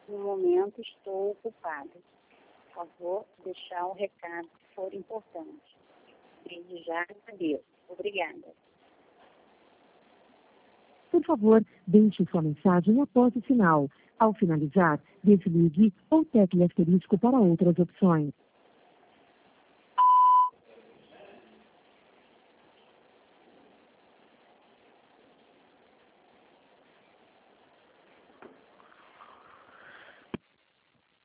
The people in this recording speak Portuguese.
No momento estou ocupada. Por favor, deixar um recado se for importante. Desde já agradeço. Obrigada. Por favor, deixe sua mensagem após o sinal. Ao finalizar, desligue ou tecle asterisco para outras opções.